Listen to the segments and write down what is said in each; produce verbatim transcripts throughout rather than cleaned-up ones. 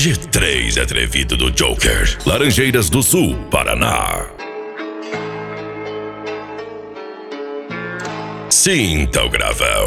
G três atrevido do Joker, Laranjeiras do Sul, Paraná. Sinta o gravão.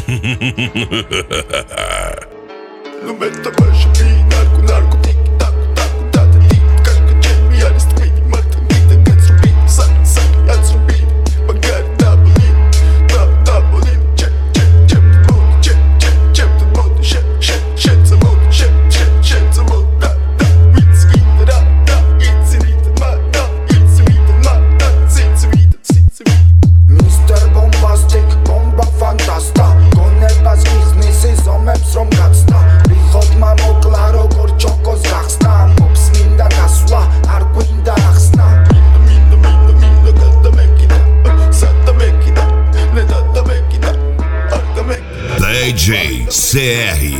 No meta baixa e narco, narco, tic, tac, tac, tac, tic, casca, jamie, ares, trem, marca, vida, gans, rubi, sac, sac, ares, rubi, bangar, dabolin, da, dabolin, check, check, check, mood, check, check, check, the mood, check, check, check, the mood, check, check, check, the mood, da, da, it's vida, da, da, it's vida, ma, da, it's vida, ma, da, it's vida, it's vida. mister Bombastic, bomba fantasta, koneba z biznisy, zomem srom gacta. Prihod mam oklaro, gorčoko z gachstam, pops minda gasła, arguinda achsna. Minda, minda, minda, gada mekina, sata mekina, ne dada mekina, arda mekina. D J C R